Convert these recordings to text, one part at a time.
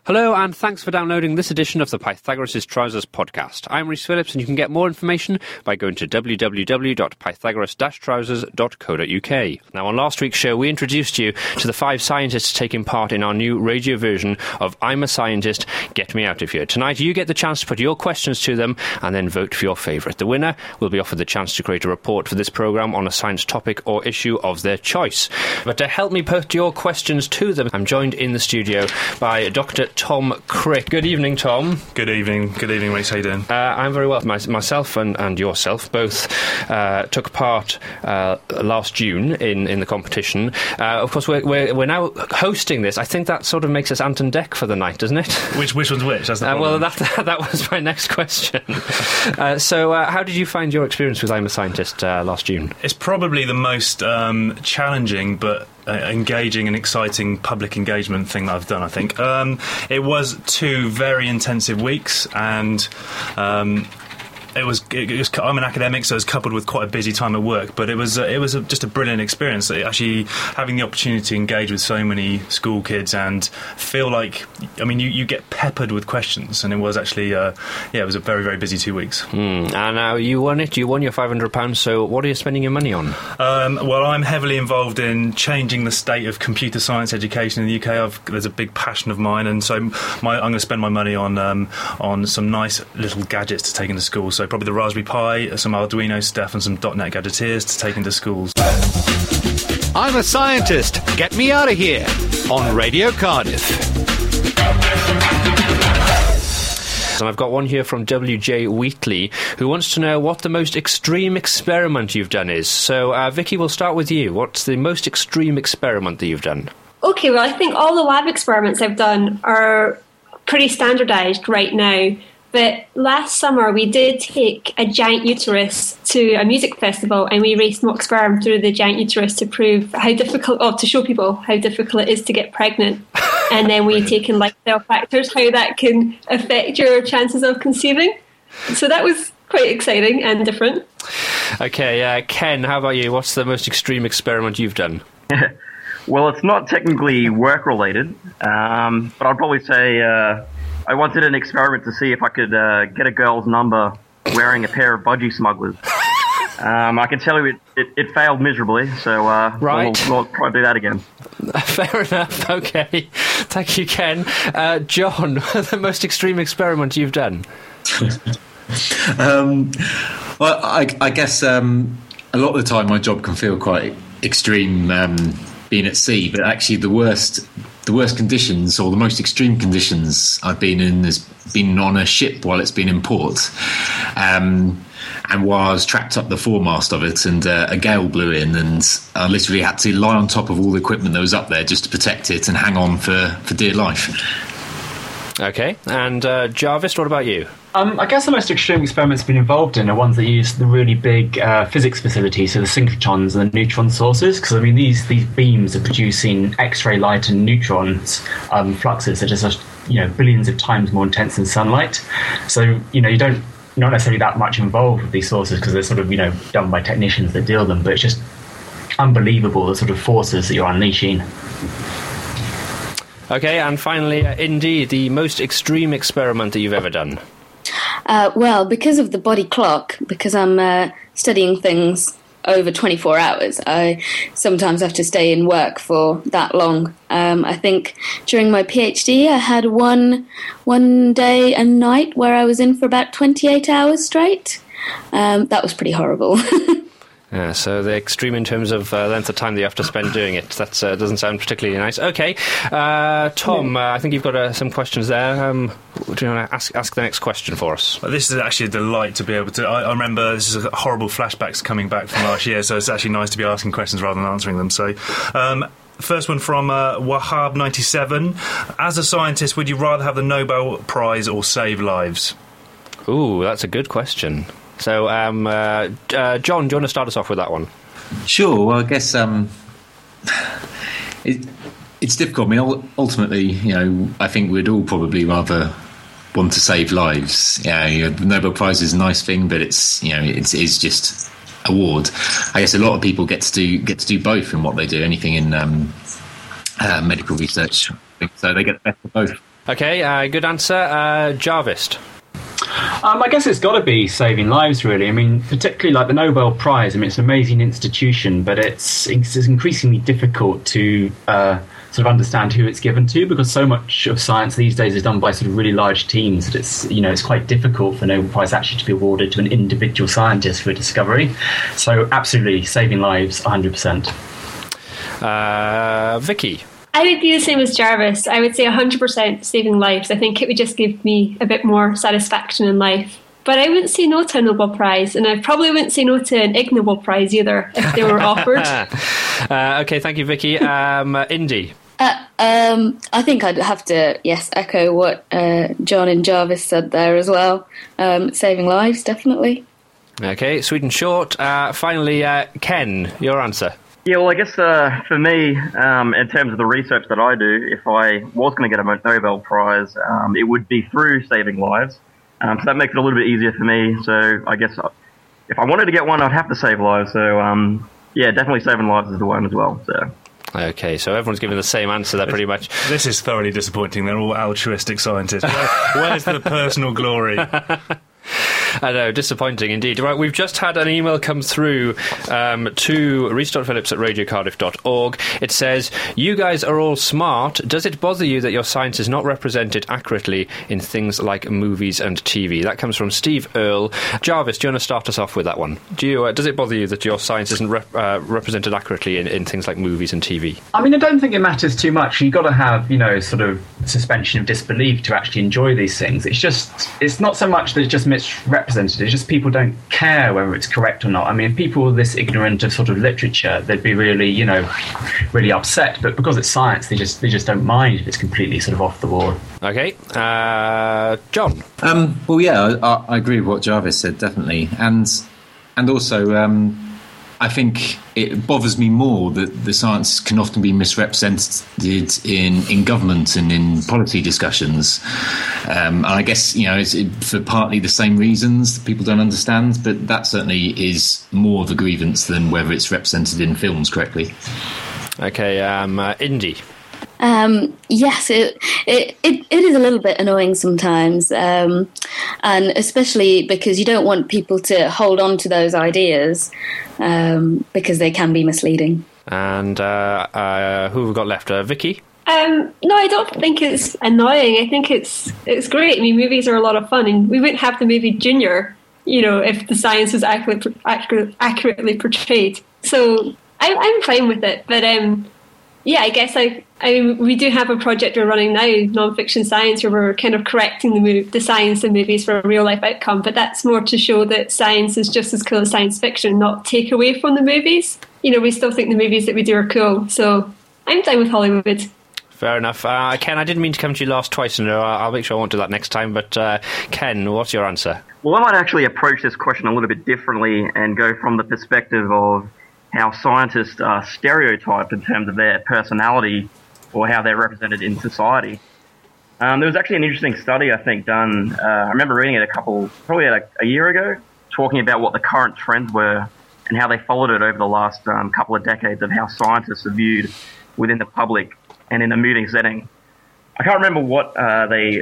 Hello, and thanks for downloading this edition of the Pythagoras' Trousers podcast. I'm Rhys Phillips, and you can get more information by going to www.pythagoras-trousers.co.uk. Now, on last week's show, we introduced you to the 5 scientists taking part in our new radio version of I'm a Scientist, Get Me Out of Here. Tonight, you get the chance to put your questions to them and then vote for your favourite. The winner will be offered the chance to create a report for this programme on a science topic or issue of their choice. But to help me put your questions to them, I'm joined in the studio by Dr. Tom Crick. Good evening, Tom. Good evening, Rhys. How you doing? I'm very well. Myself and yourself both took part last June in the competition. Of course, we're now hosting this. I think that sort of makes us Ant and Dec for the night, doesn't it? Which one's which? That's the well, that was my next question. So, how did you find your experience with I'm a Scientist last June? It's probably the most challenging but engaging and exciting public engagement thing that I've done, I think. It was 2 very intensive weeks, and it was I'm an academic, so it was coupled with quite a busy time at work, but it was just a brilliant experience, actually having the opportunity to engage with so many school kids and feel like, I mean, you get peppered with questions, and it was actually it was a very, very busy 2 weeks. And now you won it. You won your £500, so what are you spending your money on? Well, I'm heavily involved in changing the state of computer science education in the UK. There's a big passion of mine, and so I'm going to spend my money on some nice little gadgets to take into school. So probably the Raspberry Pi, some Arduino stuff, and some .NET Gadgeteers to take into schools. I'm a Scientist, Get Me Out of Here, on Radio Cardiff. And I've got one here from WJ Wheatley, who wants to know what the most extreme experiment you've done is. So, Vicky, we'll start with you. What's the most extreme experiment that you've done? Okay, well, I think all the lab experiments I've done are pretty standardised right now. But last summer we did take a giant uterus to a music festival, and we raced mock sperm through the giant uterus to prove to show people how difficult it is to get pregnant. And then we've taken lifestyle factors, how that can affect your chances of conceiving. So that was quite exciting and different. Okay, Ken, how about you? What's the most extreme experiment you've done? Well, it's not technically work-related, but I'd probably say I wanted an experiment to see if I could get a girl's number wearing a pair of budgie smugglers. I can tell you it failed miserably, so right. we'll probably do that again. Fair enough, okay. Thank you, Ken. John, the most extreme experiment you've done? Well, I guess a lot of the time my job can feel quite extreme being at sea, but actually the worst conditions, or the most extreme conditions I've been in, has been on a ship while it's been in port, and was trapped up the foremast of it, and a gale blew in, and I literally had to lie on top of all the equipment that was up there just to protect it and hang on for dear life. Okay, and Jarvis, what about you? I guess the most extreme experiments I've been involved in are ones that use the really big physics facilities, so the synchrotrons and the neutron sources, because I mean these beams are producing X-ray light and neutrons fluxes that are just billions of times more intense than sunlight. So you don't not necessarily that much involved with these sources because they're sort of done by technicians that deal them, but it's just unbelievable the sort of forces that you're unleashing. Okay, and finally, Indy, the most extreme experiment that you've ever done? Well, because of the body clock, because I'm studying things over 24 hours, I sometimes have to stay in work for that long. I think during my PhD I had one day and night where I was in for about 28 hours straight. That was pretty horrible. Yeah, so the extreme in terms of length of time that you have to spend doing it. That doesn't sound particularly nice. Okay, Tom, I think you've got some questions there. Do you want to ask the next question for us? Well, this is actually a delight to be able to... I remember this is horrible flashbacks coming back from last year, so it's actually nice to be asking questions rather than answering them. So... first one from Wahab97. As a scientist, would you rather have the Nobel Prize or save lives? Ooh, that's a good question. So, John, do you want to start us off with that one? Sure. Well, I guess it's difficult. I mean, ultimately, I think we'd all probably rather want to save lives. The Nobel Prize is a nice thing, but it's just award. I guess a lot of people get to do both in what they do. Anything in medical research, so they get the best of both. Okay, good answer. Jarvis. I guess it's got to be saving lives, really. I mean, particularly like the Nobel Prize. I mean, it's an amazing institution, but it's increasingly difficult to sort of understand who it's given to, because so much of science these days is done by sort of really large teams that it's quite difficult for Nobel Prize actually to be awarded to an individual scientist for a discovery. So absolutely, saving lives, 100%. Vicky. I would be the same as Jarvis. I would say 100% saving lives. I think it would just give me a bit more satisfaction in life. But I wouldn't say no to a Nobel Prize, and I probably wouldn't say no to an Ig Nobel Prize either if they were offered. Okay, thank you, Vicky. Indy. I think I'd have to, echo what John and Jarvis said there as well. Saving lives, definitely. Okay, sweet and short. Finally, Ken, your answer. Yeah, well, I guess for me, in terms of the research that I do, if I was going to get a Nobel Prize, it would be through saving lives. So that makes it a little bit easier for me. So I guess if I wanted to get one, I'd have to save lives. So, definitely saving lives is the one as well. So. Okay, so everyone's giving the same answer there pretty much. This is thoroughly disappointing. They're all altruistic scientists. Where's the personal glory? I know, disappointing indeed. Right, we've just had an email come through to reese.phillips@radiocardiff.org. It says, you guys are all smart. Does it bother you that your science is not represented accurately in things like movies and TV? That comes from Steve Earle. Jarvis, do you want to start us off with that one? Does it bother you that your science isn't represented accurately in things like movies and TV? I mean, I don't think it matters too much. You've got to have, sort of suspension of disbelief to actually enjoy these things. It's not so much that it's just misrepresented. It's just people don't care whether it's correct or not. I mean, if people were this ignorant of sort of literature, they'd be really, really upset. But because it's science, they just don't mind if it's completely sort of off the wall. Okay, John. I agree with what Jarvis said, definitely, and also. I think it bothers me more that the science can often be misrepresented in government and in policy discussions. And I guess, it's for partly the same reasons that people don't understand, but that certainly is more of a grievance than whether it's represented in films correctly. Okay, Indy. Yes, it is a little bit annoying sometimes, and especially because you don't want people to hold on to those ideas because they can be misleading. And who have we got left? Vicky? No, I don't think it's annoying. I think it's great. I mean, movies are a lot of fun, and we wouldn't have the movie Junior, if the science was accurately portrayed. So I'm fine with it, but yeah, I guess we do have a project we're running now, non-fiction science, where we're kind of correcting the science in movies for a real-life outcome, but that's more to show that science is just as cool as science fiction, not take away from the movies. We still think the movies that we do are cool, so I'm down with Hollywood. Fair enough. Ken, I didn't mean to come to you last twice, and I'll make sure I won't do that next time, but Ken, what's your answer? Well, I might actually approach this question a little bit differently and go from the perspective of how scientists are stereotyped in terms of their personality or how they're represented in society. There was actually an interesting study, I think, done, I remember reading it probably a year ago, talking about what the current trends were and how they followed it over the last couple of decades of how scientists are viewed within the public and in a meeting setting. I can't remember what they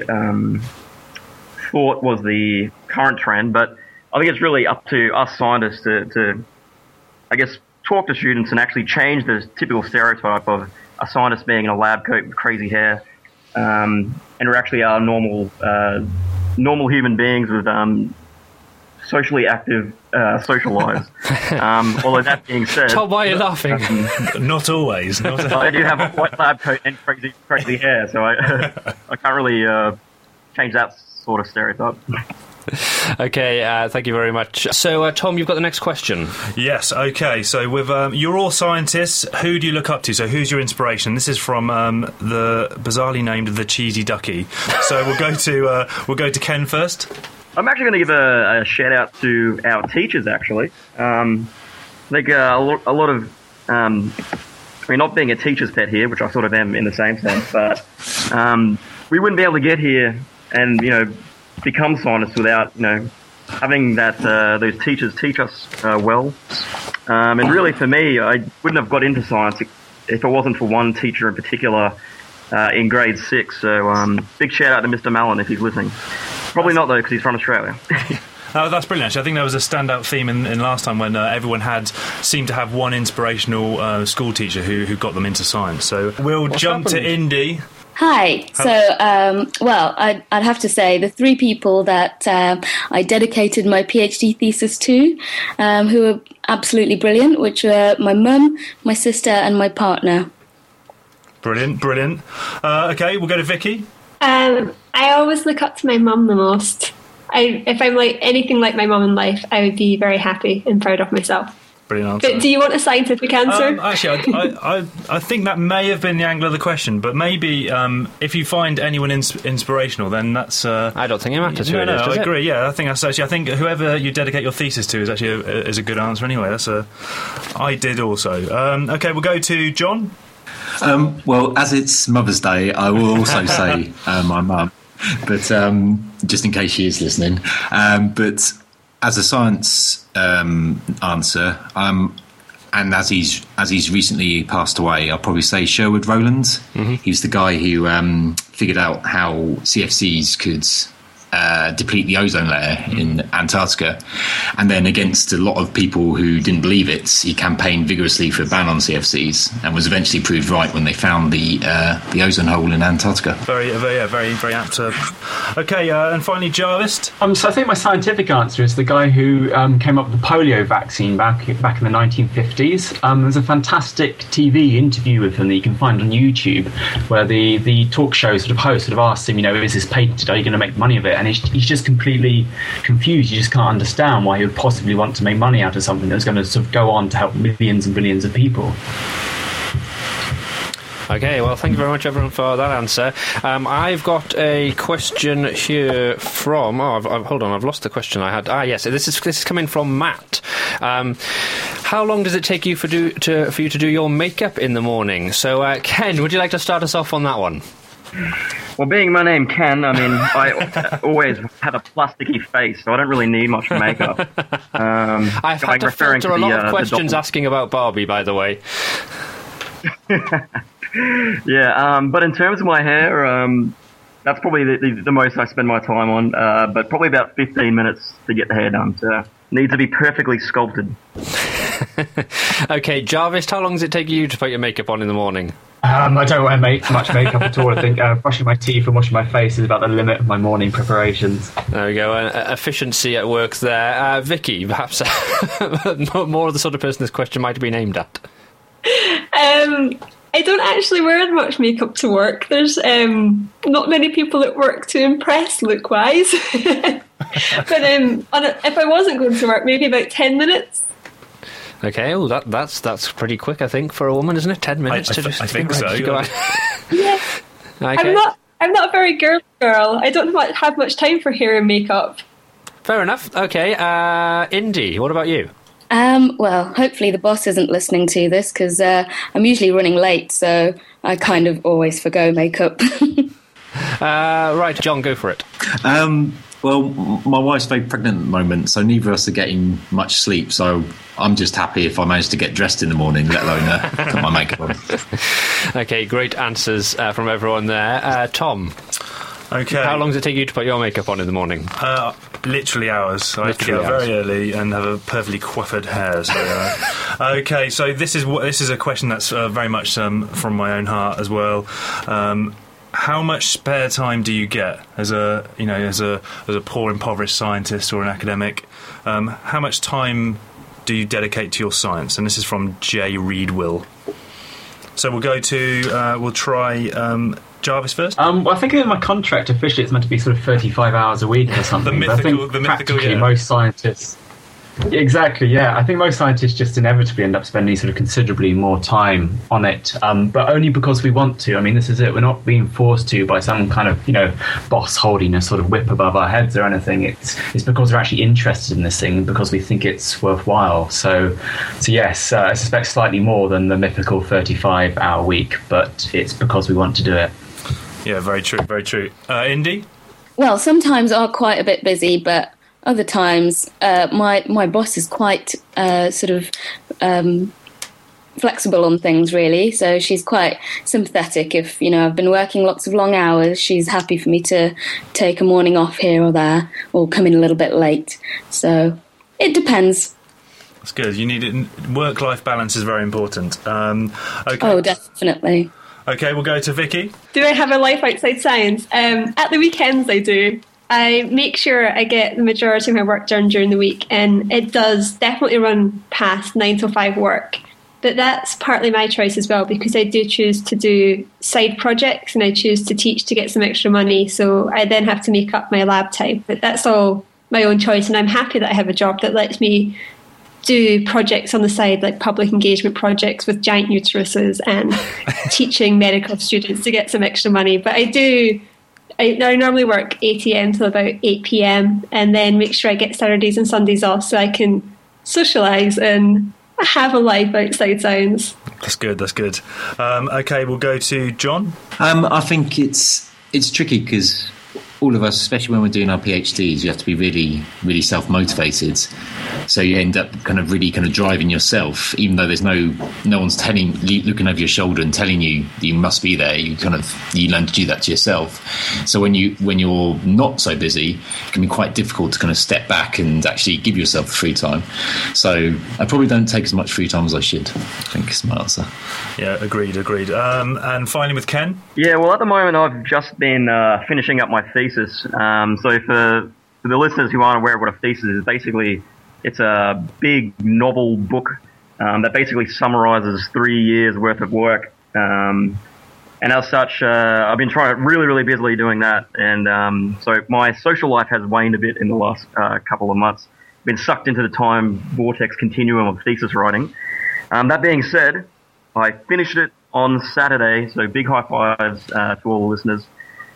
thought was the current trend, but I think it's really up to us scientists to I guess, talk to students and actually change the typical stereotype of a scientist being in a lab coat with crazy hair, and we actually are normal human beings with socially active social lives. Although that being said, Tom, why are you laughing? Not always. I do have a white lab coat and crazy hair, so I can't really change that sort of stereotype. Okay, thank you very much. So, Tom, you've got the next question. Yes, okay. So, with you're all scientists. Who do you look up to? So, who's your inspiration? This is from the bizarrely named The Cheesy Ducky. So, we'll go to Ken first. I'm actually going to give a shout out to our teachers. Actually, I think a lot of. Not being a teacher's pet here, which I sort of am in the same sense, but we wouldn't be able to get here and become scientists without having that those teachers teach us well. And really, for me, I wouldn't have got into science if it wasn't for one teacher in particular in grade 6. So big shout out to Mr. Mallon if he's listening. Probably not, though, because he's from Australia. Oh, that's brilliant. Actually, I think there was a standout theme in last time when everyone seemed to have one inspirational school teacher who got them into science. So we'll jump to Indy. Hi. So, I'd have to say the 3 people that I dedicated my PhD thesis to, who were absolutely brilliant, which were my mum, my sister, and my partner. Brilliant. Okay, we'll go to Vicky. I always look up to my mum the most. If I'm like anything like my mum in life, I would be very happy and proud of myself. Brilliant answer. But do you want a scientific answer? Actually, I think that may have been the angle of the question, but maybe if you find anyone inspirational, then that's... I don't think it matters who it is, I does agree, yeah. I think whoever you dedicate your thesis to is actually is a good answer anyway. I did also. Okay, we'll go to John. Well, as it's Mother's Day, I will also say my mum, but just in case she is listening. But as a science answer, and as he's recently passed away, I'll probably say Sherwood Rowland. Mm-hmm. He was the guy who figured out how CFCs could deplete the ozone layer in Antarctica, and then against a lot of people who didn't believe it, he campaigned vigorously for a ban on CFCs and was eventually proved right when they found the ozone hole in Antarctica. Very apt. Okay, and finally Jarvis. So I think my scientific answer is the guy who came up with the polio vaccine back in the 1950s. There's a fantastic TV interview with him that you can find on YouTube, where the talk show host asked him, is this patented? Are you going to make money of it? And he's just completely confused. You just can't understand why he would possibly want to make money out of something that's going to go on to help millions and billions of people. Okay, well, thank you very much, everyone, for that answer. I've got a question here from... hold on, I've lost the question I had. Yes, this is coming from Matt. How long does it take you for you to do your makeup in the morning? So, Ken, would you like to start us off on that one? Well, being my name Ken, I always had a plasticky face, so I don't really need much makeup. I've had to filter a lot of questions asking about Barbie, by the way. Yeah, but in terms of my hair, that's probably the most I spend my time on, but probably about 15 minutes to get the hair done. So needs to be perfectly sculpted. Okay, Jarvis, how long does it take you to put your makeup on in the morning? I don't wear much makeup at all. I think brushing my teeth and washing my face is about the limit of my morning preparations. There we go. Efficiency at work there. Vicky, perhaps more of the sort of person this question might have been aimed at. I don't actually wear much makeup to work. There's not many people at work to impress look-wise. But if I wasn't going to work, maybe about 10 minutes. Okay, well, that's pretty quick, I think, for a woman, isn't it? 10 minutes to just... I think so. Yeah. Okay. I'm not a very girl. I don't have much time for hair and makeup. Fair enough. Okay, Indy, what about you? Well, hopefully the boss isn't listening to this, because I'm usually running late, so I kind of always forgo makeup. Right, John, go for it. Well, my wife's very pregnant at the moment, so neither of us are getting much sleep, so I'm just happy if I manage to get dressed in the morning, let alone put my makeup on. Okay, great answers from everyone there. Tom, okay. How long does it take you to put your makeup on in the morning? Literally hours. I have to get up very early and have a perfectly coiffed hair. So, okay, so this is a question that's very much from my own heart as well. How much spare time do you get as a poor impoverished scientist or an academic? How much time do you dedicate to your science? And this is from J. Reedwill. So we'll try Jarvis first. Well, I think in my contract officially it's meant to be sort of 35 hours a week or something. the mythical, yeah. Most scientists. Exactly, yeah. I think most scientists just inevitably end up spending sort of considerably more time on it, but only because we want to. I mean, this is it. We're not being forced to by some kind of, boss holding a sort of whip above our heads or anything. It's because we're actually interested in this thing, because we think it's worthwhile. So yes, I suspect slightly more than the mythical 35-hour week, but it's because we want to do it. Yeah, very true, very true. Indy? Well, sometimes are quite a bit busy, but other times, my boss is quite flexible on things, really. So she's quite sympathetic. If, I've been working lots of long hours, she's happy for me to take a morning off here or there, or come in a little bit late. So it depends. That's good. You need it. Work-life balance is very important. Okay. Oh, definitely. Okay, we'll go to Vicky. Do I have a life outside science? At the weekends I do. I make sure I get the majority of my work done during the week, and it does definitely run past 9 to 5 work. But that's partly my choice as well, because I do choose to do side projects and I choose to teach to get some extra money. So I then have to make up my lab time. But that's all my own choice, and I'm happy that I have a job that lets me do projects on the side, like public engagement projects with giant uteruses and teaching medical students to get some extra money. But I normally work 8 a.m. till about 8 p.m. and then make sure I get Saturdays and Sundays off so I can socialise and have a life outside science. That's good. Okay, we'll go to John. I think it's tricky because all of us, especially when we're doing our PhDs, you have to be really, really self-motivated. So you end up kind of driving yourself, even though there's no one's looking over your shoulder and telling you that you must be there. You learn to do that to yourself. So when you're not so busy, it can be quite difficult to kind of step back and actually give yourself free time. So I probably don't take as much free time as I should, I think is my answer. Yeah, agreed. And finally with Ken. Yeah, well, at the moment I've just been finishing up my thesis. So for the listeners who aren't aware of what a thesis is, basically it's a big novel book that basically summarizes 3 years worth of work. And as such, I've been trying really, really busily doing that. And so my social life has waned a bit in the last couple of months. Been sucked into the time vortex continuum of thesis writing. That being said, I finished it on Saturday, so big high fives to all the listeners.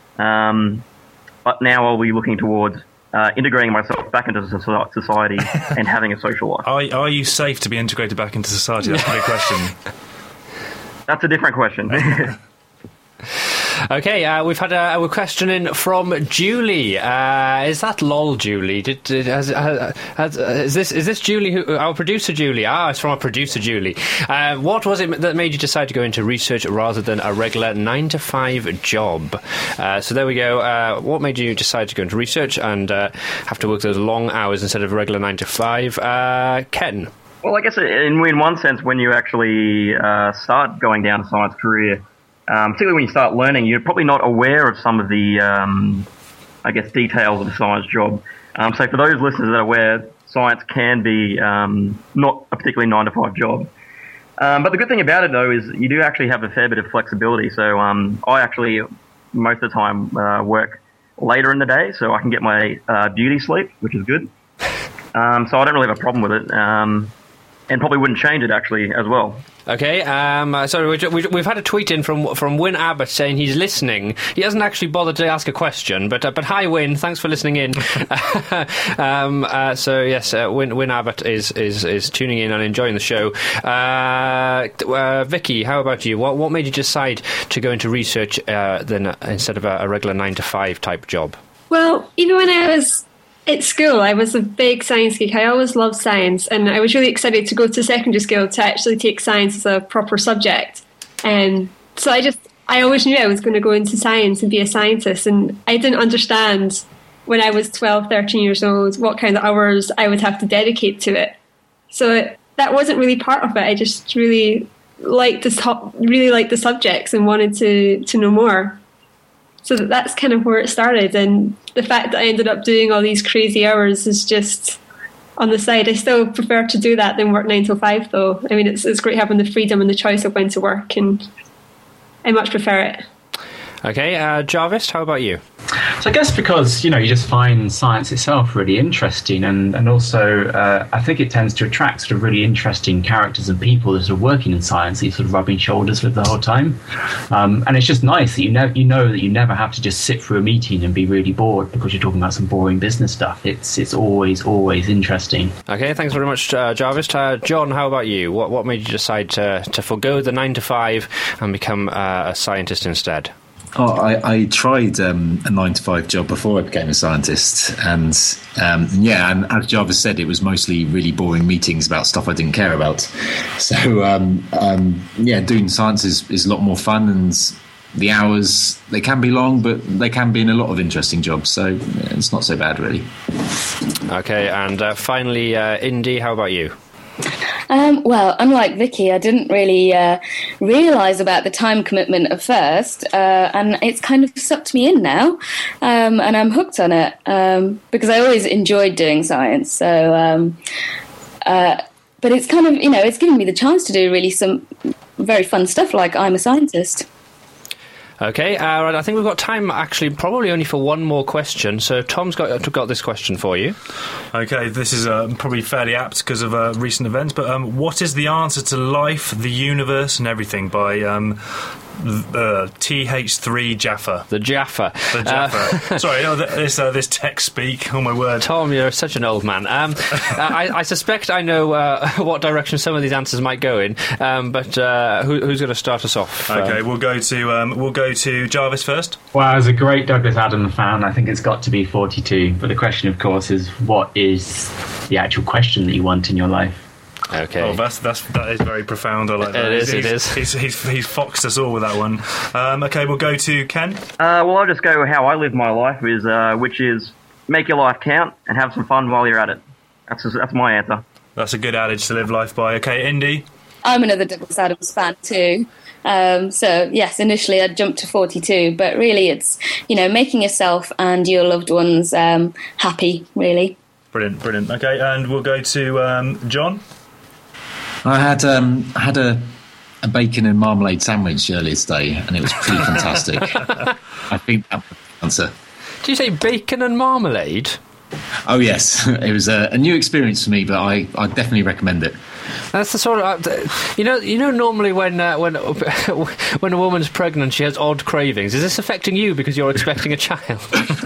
But now I'll be looking towards integrating myself back into society and having a social life. Are you safe to be integrated back into society? That's a big question. That's a different question. Okay, we've had a question in from Julie. Is that lol, Julie? Is this Julie? Our producer Julie? It's from our producer Julie. What was it that made you decide to go into research rather than a regular 9-to-5 job? So there we go. What made you decide to go into research and have to work those long hours instead of a regular 9-to-5? Ken? Well, I guess in one sense, when you actually start going down a science career, particularly when you start learning, you're probably not aware of some of the, details of a science job. So for those listeners that are aware, science can be not a particularly 9-to-5 job. But the good thing about it, though, is you do actually have a fair bit of flexibility. So I actually, most of the time, work later in the day, so I can get my beauty sleep, which is good. So I don't really have a problem with it. And probably wouldn't change it, actually, as well. Okay, sorry, we've had a tweet in from Wyn Abbott saying he's listening. He hasn't actually bothered to ask a question, but hi, Wyn, thanks for listening in. So yes, Wyn Abbott is tuning in and enjoying the show. Vicky, how about you? What made you decide to go into research instead of a regular 9-to-5 type job? Well, even when I was at school, I was a big science geek. I always loved science, and I was really excited to go to secondary school to actually take science as a proper subject. And so I always knew I was going to go into science and be a scientist, and I didn't understand when I was 12, 13 years old what kind of hours I would have to dedicate to it. So that wasn't really part of it. I just really liked the subjects and wanted to know more. So that's kind of where it started, and the fact that I ended up doing all these crazy hours is just on the side. I still prefer to do that than work 9 till 5, though. I mean, it's great having the freedom and the choice of when to work, and I much prefer it. Okay, Jarvis, how about you? So I guess because, you just find science itself really interesting, and also I think it tends to attract sort of really interesting characters and people that are working in science that you're sort of rubbing shoulders with the whole time. And it's just nice that you know that you never have to just sit through a meeting and be really bored because you're talking about some boring business stuff. It's always interesting. Okay, thanks very much, Jarvis. John, how about you? What made you decide to forgo the 9-to-5 and become a scientist instead? I tried a 9-to-5 job before I became a scientist, and and as Jarvis said, it was mostly really boring meetings about stuff I didn't care about. So doing science is a lot more fun, and the hours, they can be long, but they can be in a lot of interesting jobs, so it's not so bad, really. Okay, and finally, Indy, how about you? Well, unlike Vicky, I didn't really realise about the time commitment at first, and it's kind of sucked me in now, and I'm hooked on it, because I always enjoyed doing science. So, but it's kind of, it's given me the chance to do really some very fun stuff like I'm a Scientist. Okay, I think we've got time, actually, probably only for one more question. So Tom's got this question for you. Okay, this is probably fairly apt because of recent events, but what is the answer to life, the universe, and everything by TH3 Jaffa? The Jaffa. The Jaffa. Sorry, this tech speak, oh my word. Tom, you're such an old man. I suspect I know what direction some of these answers might go in, but who's going to start us off? Okay, we'll go to Jarvis first. Well, as a great Douglas Adams fan, I think it's got to be 42. But the question, of course, is what is the actual question that you want in your life? Okay. Oh, that is very profound. I like that. It is. He's foxed us all with that one. Okay, we'll go to Ken. Well, I'll just go how I live my life, which is make your life count and have some fun while you're at it. That's my answer. That's a good adage to live life by. Okay, Indy. I'm another Douglas Adams fan too. So yes, initially I'd jumped to 42, but really it's, making yourself and your loved ones happy, really. Brilliant. Okay, and we'll go to John. I had a bacon and marmalade sandwich earlier today, and it was pretty fantastic. I think that was the answer. Did you say bacon and marmalade? Oh yes, it was a new experience for me, but I definitely recommend it. That's the sort of normally when a woman's pregnant, she has odd cravings. Is this affecting you because you're expecting a child?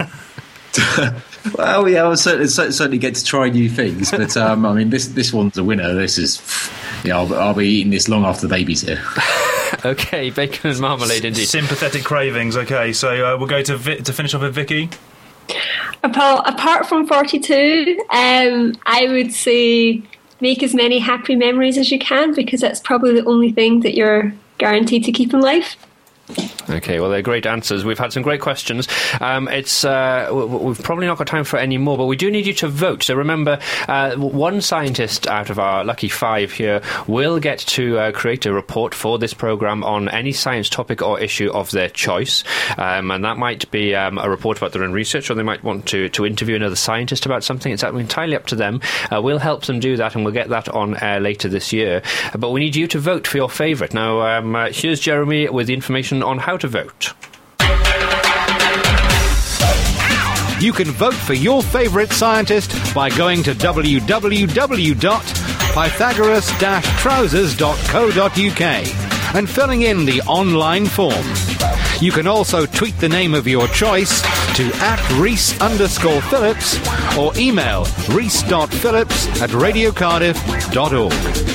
Well, yeah, I'll certainly get to try new things, but this one's a winner. This is, I'll be eating this long after the baby's here. Okay, bacon and marmalade indeed. Sympathetic cravings. Okay, so we'll go to finish off with Vicky. Apart from 42, I would say make as many happy memories as you can, because that's probably the only thing that you're guaranteed to keep in life. Okay, well, they're great answers. We've had some great questions. We've probably not got time for any more, but we do need you to vote. So remember, one scientist out of our lucky 5 here will get to create a report for this programme on any science topic or issue of their choice. And that might be a report about their own research, or they might want to interview another scientist about something. It's entirely up to them. We'll help them do that, and we'll get that on air later this year. But we need you to vote for your favourite. Now, here's Jeremy with the information on how to vote. You can vote for your favourite scientist by going to www.pythagoras-trousers.co.uk and filling in the online form. You can also tweet the name of your choice to @Reese_Phillips or email reese.phillips@radiocardiff.org.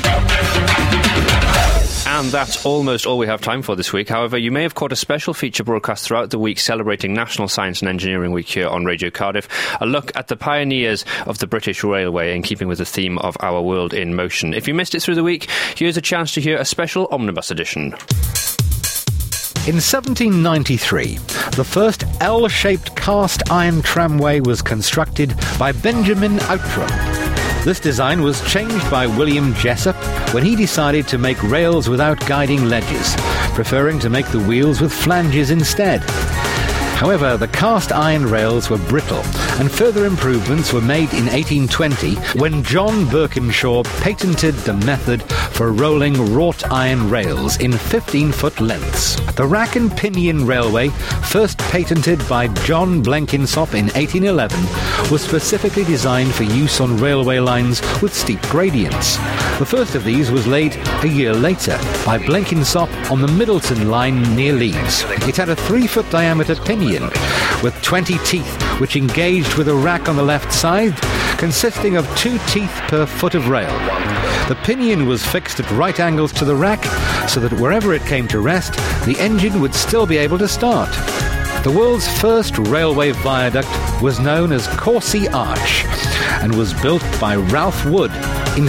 And that's almost all we have time for this week. However, you may have caught a special feature broadcast throughout the week celebrating National Science and Engineering Week here on Radio Cardiff. A look at the pioneers of the British Railway, in keeping with the theme of Our World in Motion. If you missed it through the week, here's a chance to hear a special omnibus edition. In 1793, the first L-shaped cast iron tramway was constructed by Benjamin Outram. This design was changed by William Jessup when he decided to make rails without guiding ledges, preferring to make the wheels with flanges instead. However, the cast iron rails were brittle, and further improvements were made in 1820 when John Birkinshaw patented the method for rolling wrought iron rails in 15-foot lengths. The rack and pinion railway, first patented by John Blenkinsop in 1811, was specifically designed for use on railway lines with steep gradients. The first of these was laid a year later by Blenkinsop on the Middleton line near Leeds. It had a 3-foot diameter pinion with 20 teeth, which engaged with a rack on the left side, consisting of 2 teeth per foot of rail. The pinion was fixed at right angles to the rack so that wherever it came to rest, the engine would still be able to start. The world's first railway viaduct was known as Courcy Arch and was built by Ralph Wood in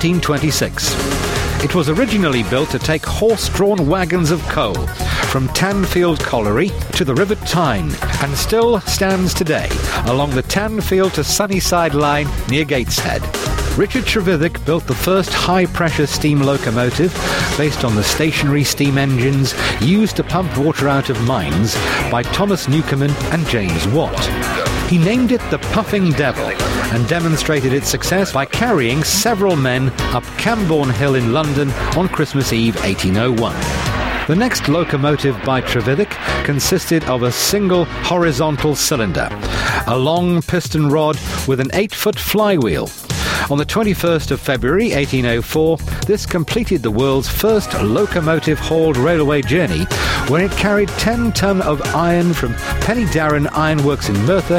1726. It was originally built to take horse-drawn wagons of coal from Tanfield Colliery to the River Tyne and still stands today along the Tanfield to Sunnyside line near Gateshead. Richard Trevithick built the first high-pressure steam locomotive based on the stationary steam engines used to pump water out of mines by Thomas Newcomen and James Watt. He named it the Puffing Devil and demonstrated its success by carrying several men up Camborne Hill in London on Christmas Eve 1801. The next locomotive by Trevithick consisted of a single horizontal cylinder, a long piston rod with an 8-foot flywheel. On the 21st of February 1804, this completed the world's first locomotive-hauled railway journey, when it carried 10 ton of iron from Pennydarren Ironworks in Merthyr,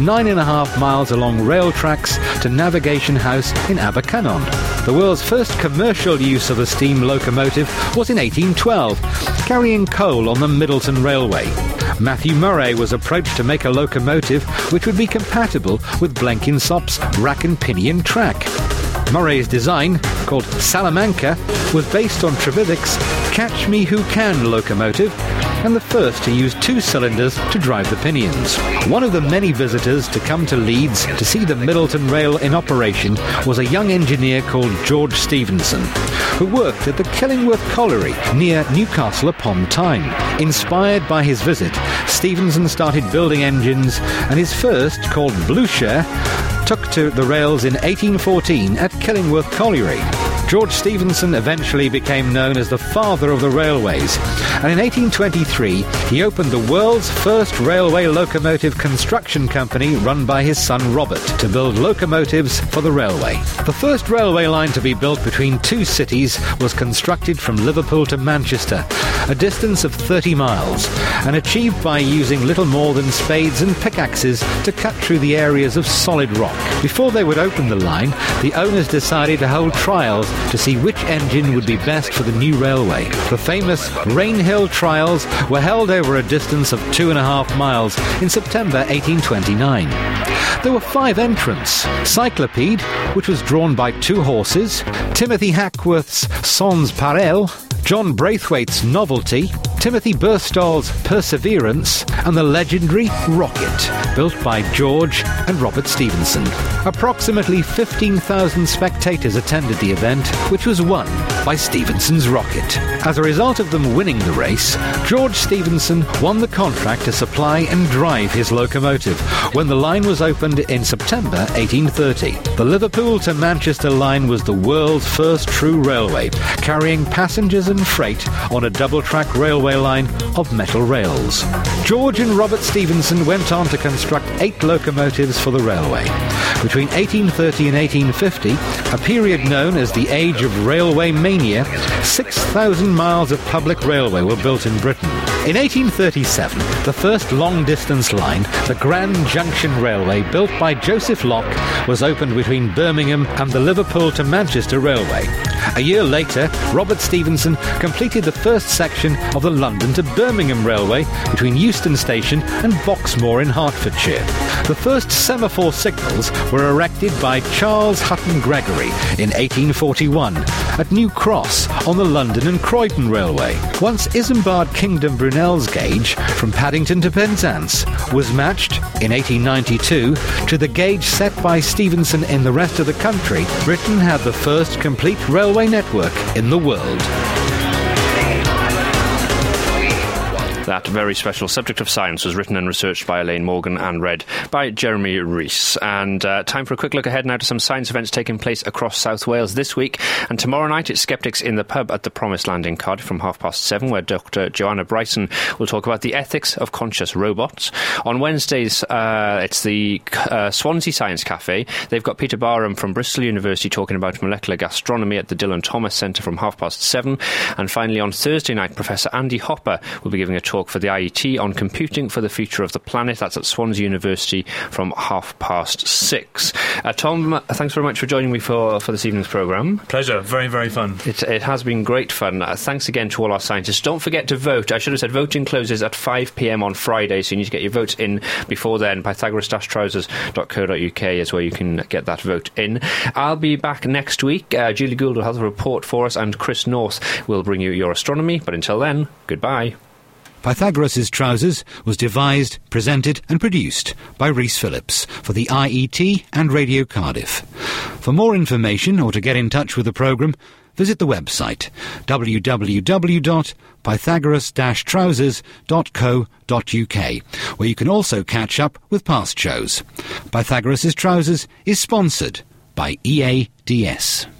9.5 miles along rail tracks to Navigation House in Abercynon. The world's first commercial use of a steam locomotive was in 1812, carrying coal on the Middleton Railway. Matthew Murray was approached to make a locomotive which would be compatible with Blenkinsop's rack and pinion track. Murray's design, called Salamanca, was based on Trevithick's Catch Me Who Can locomotive, and the first to use 2 cylinders to drive the pinions. One of the many visitors to come to Leeds to see the Middleton Rail in operation was a young engineer called George Stephenson, who worked at the Killingworth Colliery near Newcastle upon Tyne. Inspired by his visit, Stephenson started building engines, and his first, called Blueshare, took to the rails in 1814 at Killingworth Colliery. George Stephenson eventually became known as the father of the railways, and in 1823 he opened the world's first railway locomotive construction company run by his son Robert to build locomotives for the railway. The first railway line to be built between 2 cities was constructed from Liverpool to Manchester, a distance of 30 miles, and achieved by using little more than spades and pickaxes to cut through the areas of solid rock. Before they would open the line, the owners decided to hold trials to see which engine would be best for the new railway. The famous Rainhill trials were held over a distance of 2.5 miles in September 1829. There were 5 entrants: Cyclopede, which was drawn by 2 horses, Timothy Hackworth's Sans Pareil, John Braithwaite's Novelty, Timothy Burstall's Perseverance, and the legendary Rocket, built by George and Robert Stephenson. Approximately 15,000 spectators attended the event, which was won by Stephenson's Rocket. As a result of them winning the race, George Stephenson won the contract to supply and drive his locomotive when the line was opened in September 1830. The Liverpool to Manchester line was the world's first true railway, carrying passengers and freight on a double-track railway line of metal rails. George and Robert Stephenson went on to construct 8 locomotives for the railway. Between 1830 and 1850, a period known as the Age of Railway Mania, 6,000 miles of public railway were built in Britain. In 1837, the first long-distance line, the Grand Junction Railway, built by Joseph Locke, was opened between Birmingham and the Liverpool to Manchester Railway. A year later, Robert Stephenson completed the first section of the London to Birmingham Railway between Euston Station and Boxmoor in Hertfordshire. The first semaphore signals were erected by Charles Hutton Gregory in 1841 at New Cross on the London and Croydon Railway. Once Isambard Kingdom Brunel's gauge from Paddington to Penzance was matched in 1892 to the gauge set by Stephenson in the rest of the country, Britain had the first complete railway network in the world. That very special subject of science was written and researched by Elaine Morgan and read by Jeremy Rees. And time for a quick look ahead now to some science events taking place across South Wales this week. And tomorrow night it's Skeptics in the Pub at the Promised Land in Cardiff from 7:30, where Dr. Joanna Bryson will talk about the ethics of conscious robots. On Wednesdays, it's the Swansea Science Cafe. They've got Peter Barham from Bristol University talking about molecular gastronomy at the Dylan Thomas Centre from 7:30. And finally on Thursday night, Professor Andy Hopper will be giving a talk talk for the IET on computing for the future of the planet. That's at Swansea University from 6:30. Tom, thanks very much for joining me for this evening's programme. Pleasure. Very, very fun. It has been great fun. Thanks again to all our scientists. Don't forget to vote. I should have said voting closes at 5 p.m. on Friday, so you need to get your votes in before then. Pythagoras-trousers.co.uk is where you can get that vote in. I'll be back next week. Julie Gould will have a report for us, and Chris North will bring you your astronomy. But until then, goodbye. Pythagoras' Trousers was devised, presented and produced by Rhys Phillips for the IET and Radio Cardiff. For more information or to get in touch with the programme, visit the website www.pythagoras-trousers.co.uk, where you can also catch up with past shows. Pythagoras' Trousers is sponsored by EADS.